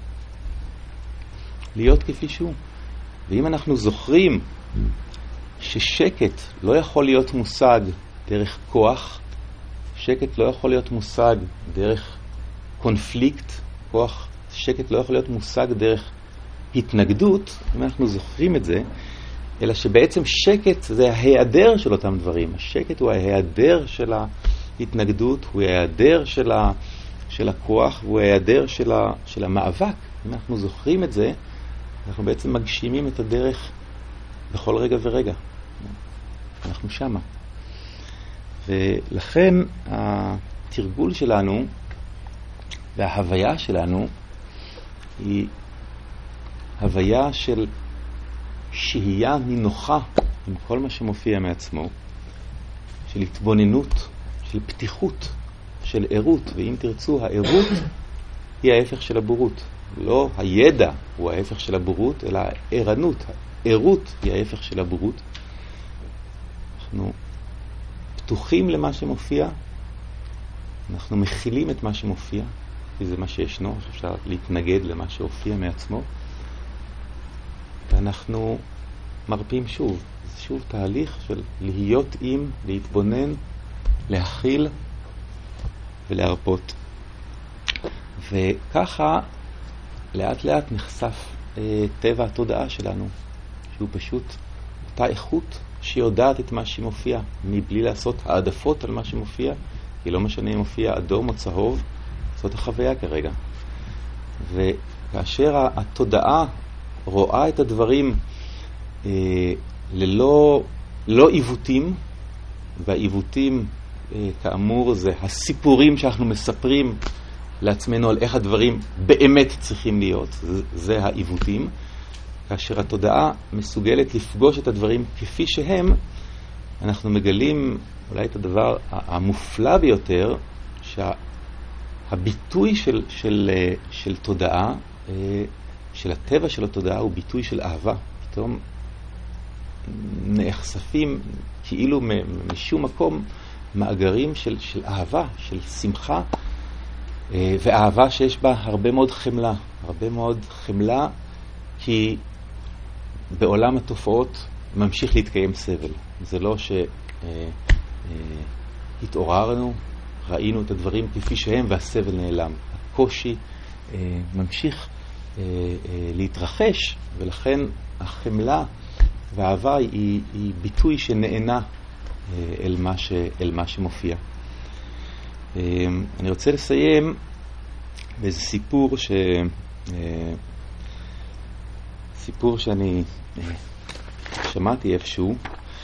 להיות כפי שהוא. ואם אנחנו זוכרים ששקט לא יכול להיות מושג דרך כוח, שקט לא יכול להיות מושג דרך קונפליקט, כוח, שקט לא יכול להיות מושג דרך התנגדות, אם אנחנו זוכרים את זה, אלא שבעצם שקט זה ההיעדר של אותם דברים. השקט הוא ההיעדר של ההתנגדות, הוא ההיעדר של, ה, של הכוח, הוא ההיעדר של, ה, של המאבק. אם אנחנו זוכרים את זה, אנחנו בעצם מגשימים את הדרך בכל רגע ורגע. אנחנו שמה. ולכן התרגול שלנו וההוויה שלנו היא הוויה של שהייה נינוחה עם כל מה שמופיע מעצמו, של התבוננות, של פתיחות, של עירות. ואם תרצו, העירות היא ההפך של הבורות. לא הידע הוא ההפך של הבורות, אלא הערנות. העירות היא ההפך של הבורות. אנחנו פתוחים למה שמופיע, אנחנו מכילים את מה שמופיע, כי זה מה שישנו, אפשר להתנגד למה שהופיע מעצמו, ואנחנו מרפים שוב. זה שוב תהליך של להיות עם, להתבונן, להכיל ולהרפות. וככה לאט לאט נחשף אה, טבע התודעה שלנו, שהוא פשוט אותה איכות שיודעת את מה שמופיע, מבלי לעשות העדפות על מה שמופיע, כי לא משנה אם מופיע אדום או צהוב, זאת החוויה כרגע. וכאשר התודעה רואה את הדברים אה, ללא לא עיוותים, והעיוותים אה, כאמור זה הסיפורים שאנחנו מספרים לעצמנו על איך הדברים באמת צריכים להיות, זה, זה העיוותים. כאשר התודעה מסוגלת לפגוש את הדברים כפי שהם, אנחנו מגלים אולי את הדבר המופלא ביותר, שהביטוי של, של, של תודעה, של הטבע של התודעה, הוא ביטוי של אהבה. פתאום נחשפים כאילו משום מקום מאגרים של, של אהבה, של שמחה, ואהבה שיש בה הרבה מאוד חמלה. הרבה מאוד חמלה, כי בעולם התופעות ממשיך להתקיים סבל. זה לא שהתעוררנו, ראינו את הדברים כפי שהם והסבל נעלם. הקושי ממשיך להתרחש, ולכן החמלה והאהבה היא, היא ביטוי שנענה אל מה, ש, אל מה שמופיע. אני רוצה לסיים באיזה סיפור ש... סיפור שאני שמעתי איפשהו,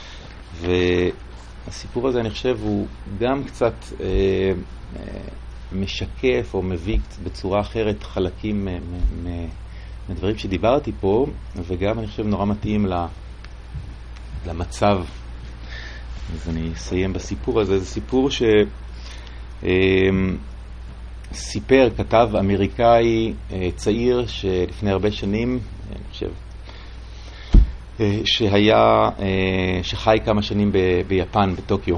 והסיפור הזה אני חושב הוא גם קצת אה, אה, משקף או מביא בצורה אחרת חלקים מדברים שדיברתי פה, וגם אני חושב נורא מתאים למצב. אז אני אסיים בסיפור הזה. זה סיפור ש... אה, סיפר, כתב אמריקאי צעיר שלפני הרבה שנים, אני חושב, שהיה, שחי כמה שנים ב- ביפן, בטוקיו.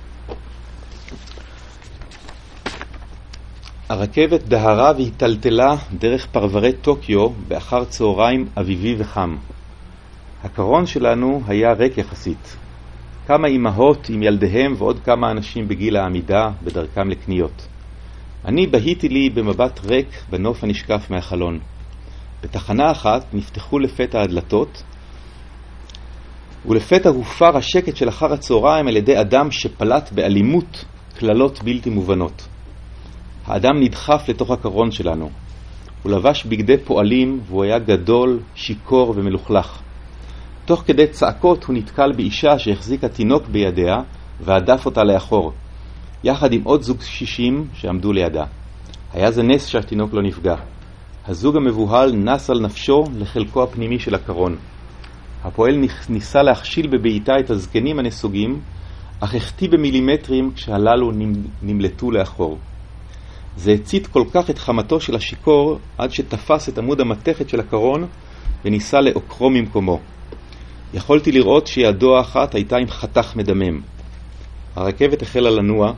הרכבת דהרה והתלתלה דרך פרברי טוקיו באחר צהריים אביבי וחם. הקרון שלנו היה ריק יחסית. כמה אמהות עם ילדיהם ועוד כמה אנשים בגיל העמידה בדרכם לקניות. אני בהיתי לי במבט ריק בנוף הנשקף מהחלון. בתחנה אחת נפתחו לפתע הדלתות, ולפתע הופר השקט של אחר הצהריים על ידי אדם שפלט באלימות כללות בלתי מובנות. האדם נדחף לתוך הקרון שלנו. הוא לבש בגדי פועלים והוא היה גדול, שיקור ומלוכלך. תוך כדי צעקות הוא נתקל באישה שהחזיקה תינוק בידיה ועדף אותה לאחור, יחד עם עוד זוג שישים שעמדו לידה. היה זה נס שהתינוק לא נפגע. הזוג המבוהל נס על נפשו לחלקו הפנימי של הקרון. הפועל ניסה להכשיל בביתה את הזקנים הנסוגים, אך החטיא במילימטרים כשהללו נמלטו לאחור. זה הצית כל כך את חמתו של השיקור עד שתפס את עמוד המתכת של הקרון וניסה לעוקרו ממקומו. יכולתי לראות שידו האחת הייתה עם חתך מדמם. הרכבת החלה לנוע,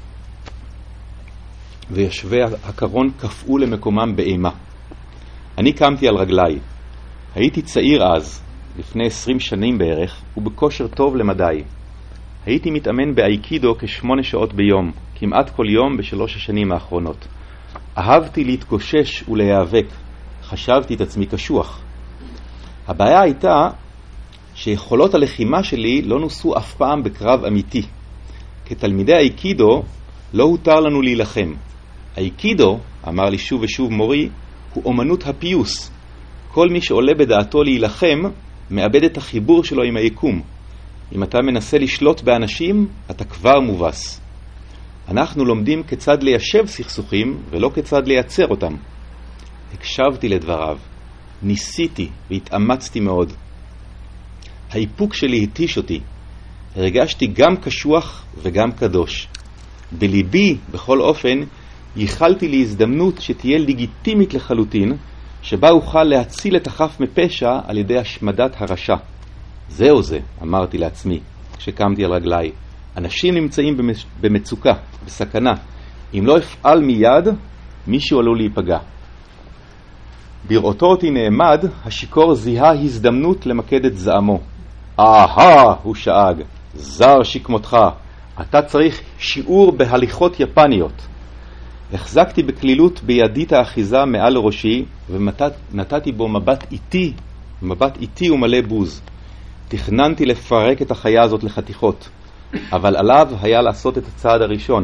ויושבי הקרון קפאו למקומם באימה. אני קמתי על רגליי. הייתי צעיר אז, לפני עשרים שנים בערך, ובכושר טוב למדי. הייתי מתאמן באייקידו כשמונה שעות ביום, כמעט כל יום בשלוש השנים האחרונות. אהבתי להתגושש ולהיאבק. חשבתי את עצמי קשוח. הבעיה הייתה שיכולות הלחימה שלי לא נוסו אף פעם בקרב אמיתי. כתלמידי האייקידו לא הותר לנו להילחם. האייקידו, אמר לי שוב ושוב מורי, הוא אומנות הפיוס. כל מי שעולה בדעתו להילחם מאבד את החיבור שלו עם היקום. אם אתה מנסה לשלוט באנשים, אתה כבר מובס. אנחנו לומדים כיצד ליישב סכסוכים ולא כיצד לייצר אותם. הקשבתי לדבריו, ניסיתי והתאמצתי מאוד. האיפוק שלי התיש אותי. הרגשתי גם קשוח וגם קדוש. בליבי, בכל אופן, ייחלתי להזדמנות שתהיה לגיטימית לחלוטין, שבה אוכל להציל את החף מפשע על ידי השמדת הרשע. זהו זה, אמרתי לעצמי, כשקמתי על רגליי. אנשים נמצאים במצוקה, בסכנה. אם לא אפעל מיד, מישהו עלול להיפגע. בראותו אותי נעמד, השיקור זיהה הזדמנות למקד את זעמו. אהה, הוא שאג, זר שקמותך, אתה צריך שיעור בהליכות יפניות. החזקתי בכלילות בידית האחיזה מעל ראשי, ונתתי בו מבט איטי, מבט איטי ומלא בוז. תכננתי לפרק את החיה הזאת לחתיכות, אבל עליו היה לעשות את הצעד הראשון.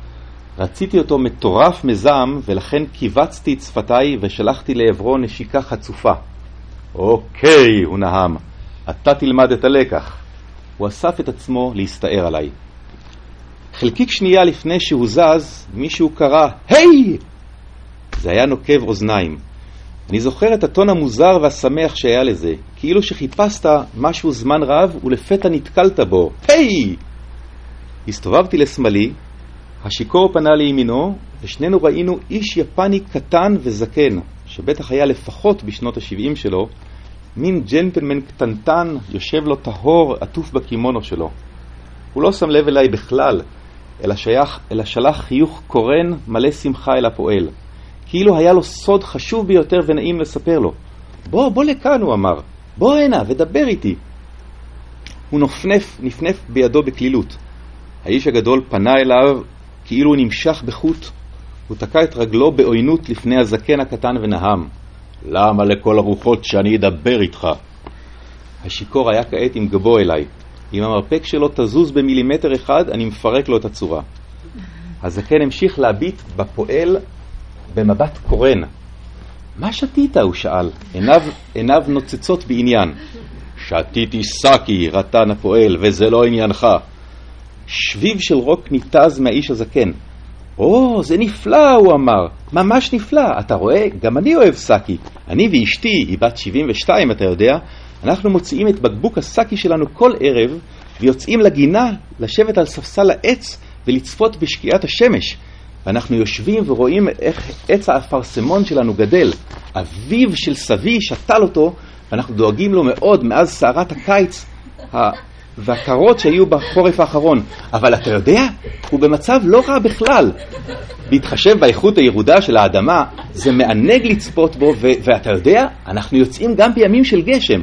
רציתי אותו מטורף מזעם, ולכן קיבצתי את שפתיי ושלחתי לעברו נשיקה חצופה. אוקיי, הוא נהם, אתה תלמד את הלקח. הוא אסף את עצמו להסתער עליי. חלקיק שנייה לפני שהוא זז, מישהו קרא, היי! זה היה נוקב אוזניים. אני זוכר את הטון המוזר והשמח שהיה לזה, כאילו שחיפשת משהו זמן רב ולפתע נתקלת בו. היי! הסתובבתי לשמאלי, השיקור פנה לימינו, ושנינו ראינו איש יפני קטן וזקן, שבטח היה לפחות בשנות ה-שבעים שלו, מין ג'נטלמן קטנטן, יושב לו טהור, עטוף בקימונו שלו. הוא לא שם לב אליי בכלל, אלא, שייך, אלא שלח חיוך קורן מלא שמחה אל הפועל. כאילו היה לו סוד חשוב ביותר ונעים לספר לו. בוא, בוא לכאן, הוא אמר. בוא הנה ודבר איתי. הוא נפנף, נפנף בידו בכלילות. האיש הגדול פנה אליו כאילו הוא נמשך בחוט. הוא תקע את רגלו בעוינות לפני הזקן הקטן ונהם. למה לכל הרוחות שאני אדבר איתך? השיקור היה כעת עם גבו אליי. אם המרפק שלו תזוז במילימטר אחד, אני מפרק לו את הצורה. הזקן המשיך להביט בפועל במבט קורן. מה שתית? הוא שאל. עיניו, עיניו נוצצות בעניין. שתיתי סאקי, רטן הפועל, וזה לא עניינך. שביב של רוק ניתז מהאיש הזקן. או, זה נפלא, הוא אמר. ממש נפלא. אתה רואה? גם אני אוהב סאקי. אני ואשתי, היא בת שבעים ושתיים, אתה יודע, אנחנו מוציאים את בקבוק הסאקי שלנו כל ערב, ויוצאים לגינה, לשבת על ספסל העץ, ולצפות בשקיעת השמש. ואנחנו יושבים ורואים איך עץ האפרסמון שלנו גדל. אביו של סבי שתל אותו, ואנחנו דואגים לו מאוד מאז סערת הקיץ והקרות שהיו בחורף האחרון. אבל אתה יודע, הוא במצב לא רע בכלל. בהתחשב באיכות הירודה של האדמה, זה מענג לצפות בו, ו- ואתה יודע, אנחנו יוצאים גם בימים של גשם.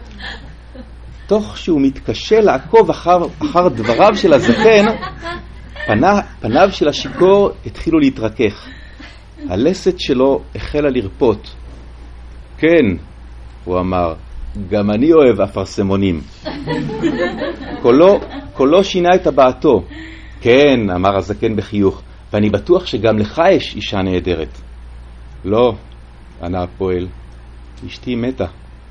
תוך שהוא מתקשה לעקוב אחר, אחר דבריו של הזקן, פנה, פניו של השיקור התחילו להתרכך. הלסת שלו החלה לרפות. כן, הוא אמר, גם אני אוהב אפרסמונים. קולו, קולו שינה את הבעתו. כן, אמר הזקן בחיוך, ואני בטוח שגם לך יש אישה נהדרת. לא, ענה הפועל, אשתי מתה.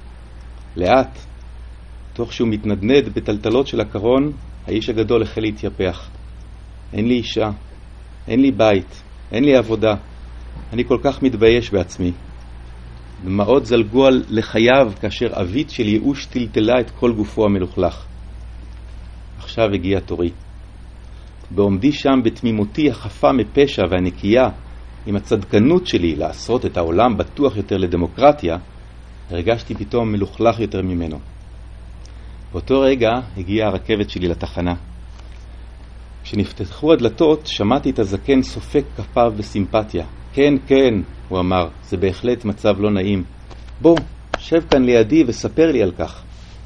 לאט, תוך שהוא מתנדנד בטלטלות של הקרון, האיש הגדול החל להתייפח. אין לי אישה, אין לי בית, אין לי עבודה. אני כל כך מתבייש בעצמי. דמעות זלגו על לחייו כאשר אבית של ייאוש טלטלה את כל גופו המלוכלך. עכשיו הגיע תורי. בעומדי שם בתמימותי החפה מפשע והנקייה, עם הצדקנות שלי לעשות את העולם בטוח יותר לדמוקרטיה, הרגשתי פתאום מלוכלך יותר ממנו. באותו רגע הגיעה הרכבת שלי לתחנה. כשנפתחו הדלתות, שמעתי את הזקן סופק כפיו בסימפתיה. כן, כן, הוא אמר, זה בהחלט מצב לא נעים. בוא, שב כאן לידי וספר לי על כך.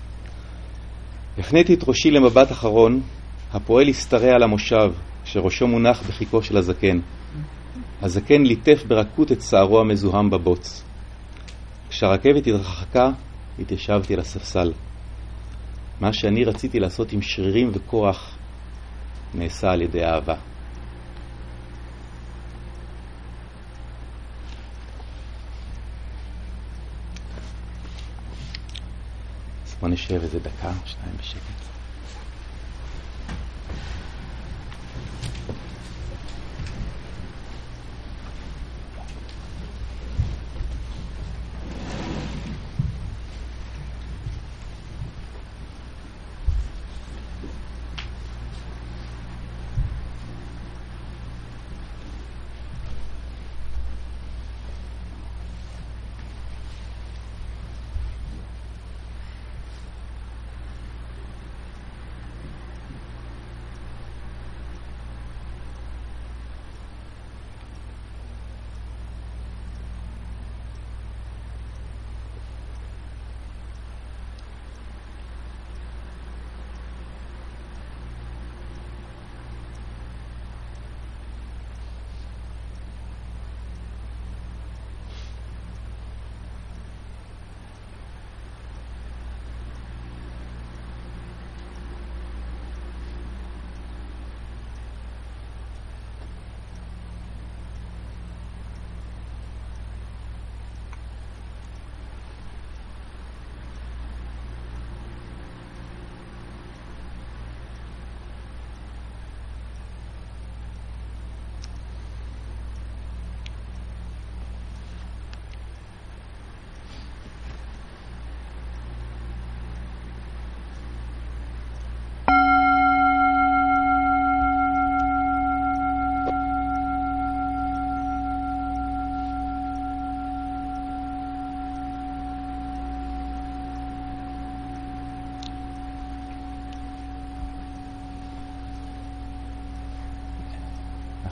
הפניתי את ראשי למבט אחרון, הפועל הסתרע על המושב, כשראשו מונח בחיקו של הזקן. הזקן ליטף ברכות את שערו המזוהם בבוץ. כשהרכבת התרחקה, התיישבתי על הספסל. מה שאני רציתי לעשות עם שרירים וכוח, נעשה על ידי אהבה. אז בוא נשב איזה דקה, שניים בשקט.